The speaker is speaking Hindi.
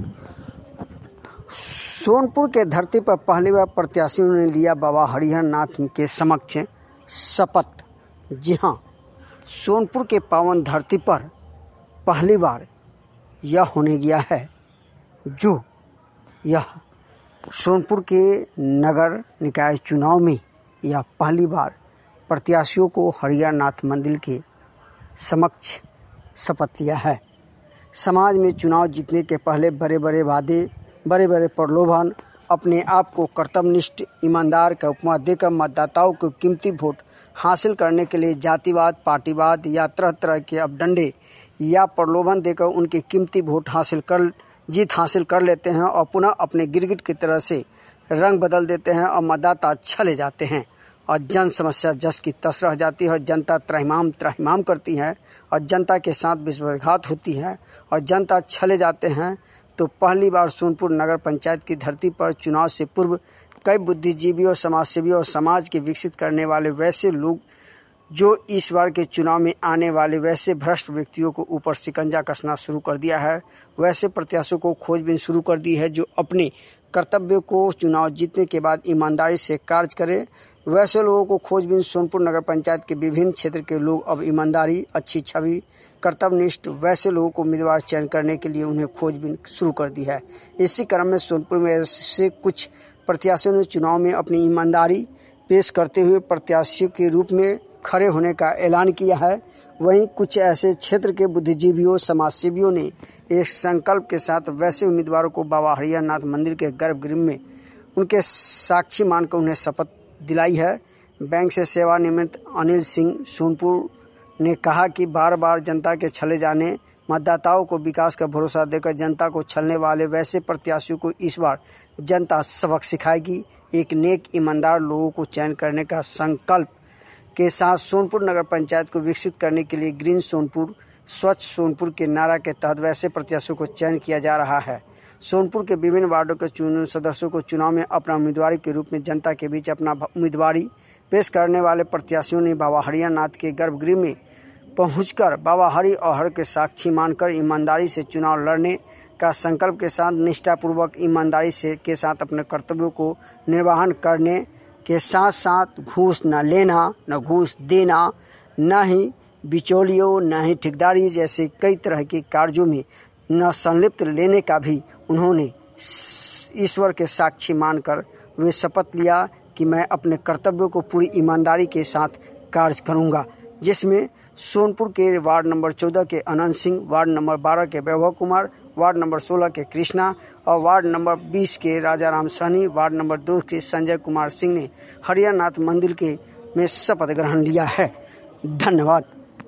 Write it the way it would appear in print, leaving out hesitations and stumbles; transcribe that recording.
सोनपुर के धरती पर पहली बार प्रत्याशियों ने लिया बाबा हरिहर नाथ के समक्ष शपथ। जी हाँ, सोनपुर के पावन धरती पर पहली बार यह होने गया है जो यह सोनपुर के नगर निकाय चुनाव में यह पहली बार प्रत्याशियों को हरिहर नाथ मंदिर के समक्ष शपथ लिया है। समाज में चुनाव जीतने के पहले बड़े बड़े वादे, बड़े बड़े प्रलोभन, अपने आप को कर्तव्यनिष्ठ ईमानदार का उपमा देकर मतदाताओं को कीमती वोट हासिल करने के लिए जातिवाद, पार्टीवाद या तरह तरह के अपडंडे या प्रलोभन देकर उनके कीमती वोट जीत हासिल कर लेते हैं और पुनः अपने गिरगिट की तरह से रंग बदल देते हैं और मतदाता छले जाते हैं और जन समस्या जस की तस रह जाती है और जनता त्रहिमाम करती है और जनता के साथ विश्वासघात होती है और जनता छले जाते हैं। तो पहली बार सोनपुर नगर पंचायत की धरती पर चुनाव से पूर्व कई बुद्धिजीवियों, समाजसेवियों और समाज के विकसित करने वाले वैसे लोग जो इस बार के चुनाव में आने वाले वैसे भ्रष्ट व्यक्तियों को ऊपर शिकंजा कसना शुरू कर दिया है। वैसे प्रत्याशियों को खोजबीन शुरू कर दी है जो अपने कर्तव्य को चुनाव जीतने के बाद ईमानदारी से कार्य करें। वैसे लोगों को खोजबीन सोनपुर नगर पंचायत के विभिन्न क्षेत्र के लोग अब ईमानदारी, अच्छी छवि, कर्तव्यनिष्ठ वैसे लोगों को उम्मीदवार चयन करने के लिए उन्हें खोजबीन शुरू कर दी है। इसी क्रम में सोनपुर में से कुछ प्रत्याशियों ने चुनाव में अपनी ईमानदारी पेश करते हुए प्रत्याशियों के रूप में खड़े होने का ऐलान किया है। वहीं कुछ ऐसे क्षेत्र के बुद्धिजीवियों, समाजसेवियों ने एक संकल्प के साथ वैसे उम्मीदवारों को बाबा हरिहर नाथ मंदिर के गर्भगृह में उनके साक्षी मानकर उन्हें शपथ दिलाई है। बैंक से सेवानिवृत्त अनिल सिंह सोनपुर ने कहा कि बार बार जनता के छले जाने, मतदाताओं को विकास का भरोसा देकर जनता को छलने वाले वैसे प्रत्याशियों को इस बार जनता सबक सिखाएगी। एक नेक ईमानदार लोगों को चयन करने का संकल्प के साथ सोनपुर नगर पंचायत को विकसित करने के लिए ग्रीन सोनपुर, स्वच्छ सोनपुर के नारा के तहत वैसे प्रत्याशियों को चयन किया जा रहा है। सोनपुर के विभिन्न वार्डों के सदस्यों को चुनाव में अपना उम्मीदवारी के रूप में जनता के बीच अपना उम्मीदवारी पेश करने वाले प्रत्याशियों ने बाबा हरिहर नाथ के गर्भगृह में पहुंचकर बाबा हरि और हर के साक्षी मानकर ईमानदारी से चुनाव लड़ने का संकल्प के साथ निष्ठापूर्वक ईमानदारी से के साथ अपने कर्तव्यों को निर्वहन करने के साथ साथ घूस न लेना, न घूस देना, न ही बिचौलियों, न ही ठेकेदारी जैसे कई तरह के कार्यों में न संलिप्त लेने का भी उन्होंने ईश्वर के साक्षी मानकर वे शपथ लिया कि मैं अपने कर्तव्यों को पूरी ईमानदारी के साथ कार्य करूंगा। जिसमें सोनपुर के वार्ड नंबर 14 के अनंत सिंह, वार्ड नंबर 12 के वैभव कुमार, वार्ड नंबर 16 के कृष्णा और वार्ड नंबर 20 के राजाराम सहनी, वार्ड नंबर 2 के संजय कुमार सिंह ने हरिहर नाथ मंदिर में शपथ ग्रहण लिया है। धन्यवाद।